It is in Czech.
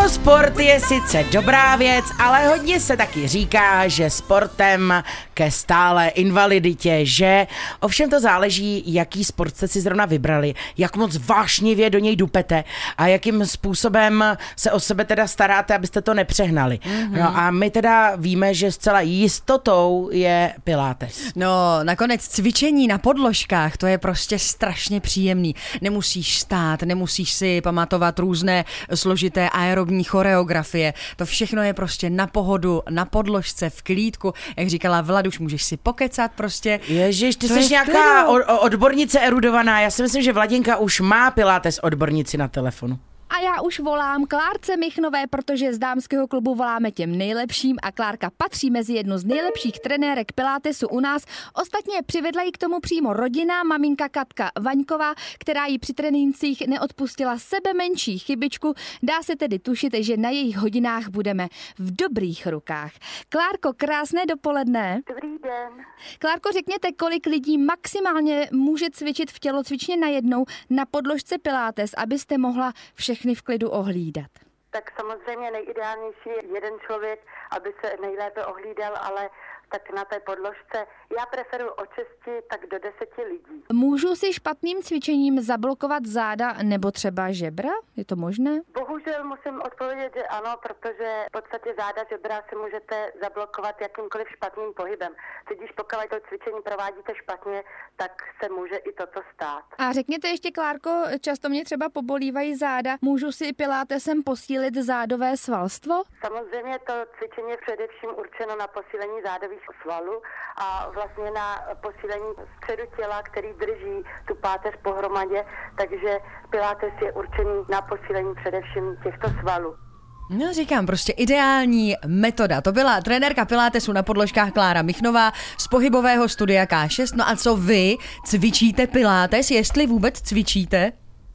Sport je sice dobrá věc, ale hodně se taky říká, že sportem ke stále invaliditě, že ovšem to záleží, jaký sport jste si zrovna vybrali, jak moc vášnivě do něj dupete a jakým způsobem se o sebe teda staráte, abyste to nepřehnali. No a my teda víme, že zcela jistotou je pilates. No, nakonec cvičení na podložkách, to je prostě strašně příjemný. Nemusíš stát, nemusíš si pamatovat různé složité aerobní choreografie. To všechno je prostě na pohodu, na podložce, v klídku. Jak říkala Vladuš, můžeš si pokecat prostě. Ježiš, ty jsi nějaká odbornice erudovaná. Já si myslím, že Vladinka už má pilates odbornici na telefonu. A já už volám Klárce Michnové, protože z dámského klubu voláme těm nejlepším a Klárka patří mezi jednu z nejlepších trenérek pilatesu u nás. Ostatně přivedla jí k tomu přímo rodina, maminka Katka Vaňková, která jí při trénincích neodpustila sebe menší chybičku. Dá se tedy tušit, že na jejich hodinách budeme v dobrých rukách. Klárko, krásné dopoledne. Dobrý den. Klárko, řekněte, kolik lidí maximálně může cvičit v tělocvičně najednou na podložce pilates, abyste mohla všechny v klidu ohlídat? Tak samozřejmě nejideálnější je jeden člověk, aby se nejlépe ohlídal, ale tak na té podložce. Já preferuji od 6 tak do 10 lidí. Můžu si špatným cvičením zablokovat záda nebo třeba žebra? Je to možné? Bohužel musím odpovědět, že ano, protože v podstatě záda žebra si můžete zablokovat jakýmkoliv špatným pohybem. Tudíž pokud to cvičení provádíte špatně, tak se může i toto stát. A řekněte ještě, Klárko, často mě třeba pobolívají záda. Můžu si pilatesem posílit zádové svalstvo? Samozřejmě to cvičení je především určeno na posílení zádových svalů a vlastně na posílení středu těla, který drží tu páteř pohromadě, takže pilates je určený na posílení především těchto svalů. No říkám, prostě ideální metoda. To byla trenérka pilatesu na podložkách Klára Michnová z pohybového studia K6. No a co vy? Cvičíte pilates? Jestli vůbec cvičíte?